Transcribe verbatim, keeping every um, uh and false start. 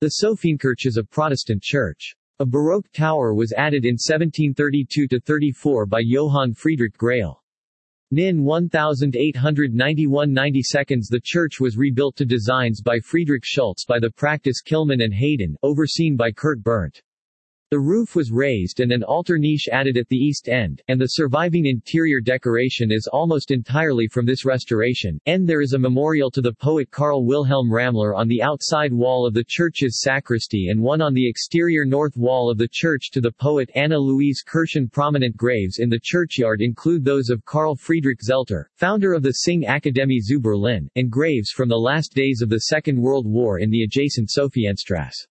The Sophienskirche is a Protestant church. A Baroque tower was added in seventeen thirty-two to thirty-four by Johann Friedrich Grail. In eighteen ninety-one to ninety-two the church was rebuilt to designs by Friedrich Schultz by the practice Kilman and Hayden, overseen by Kurt Berndt. The roof was raised and an altar niche added at the east end, and the surviving interior decoration is almost entirely from this restoration. And there is a memorial to the poet Karl Wilhelm Ramler on the outside wall of the church's sacristy and one on the exterior north wall of the church to the poet Anna Louise Kirschen. Prominent graves in the churchyard include those of Karl Friedrich Zelter, founder of the Sing-Akademie zu Berlin, and graves from the last days of the Second World War in the adjacent Sophienstrasse.